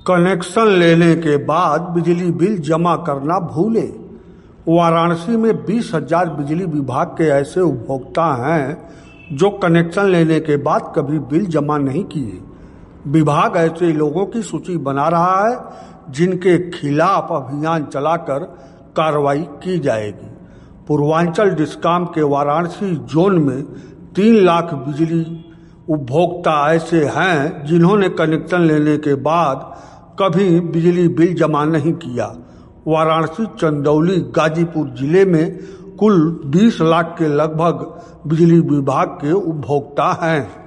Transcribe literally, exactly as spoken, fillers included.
Connection लेने के बाद बिजली बिल जमा करना भूले। वाराणसी में बीस हजार बिजली विभाग के ऐसे उपभोक्ता हैं जो कनेक्शन लेने के बाद कभी बिल जमा नहीं किए। विभाग ऐसे लोगों की सूची बना रहा है जिनके खिलाफ अभियान चलाकर कार्रवाई की जाएगी। पूर्वांचल डिस्कॉम के वाराणसी जोन में तीन लाख बिजली उपभोक्ता ऐसे हैं जिन्होंने कनेक्शन लेने के बाद कभी बिजली बिल जमा नहीं किया। वाराणसी, चंदौली, गाजीपुर जिले में कुल बीस लाख के लगभग बिजली विभाग के उपभोक्ता हैं।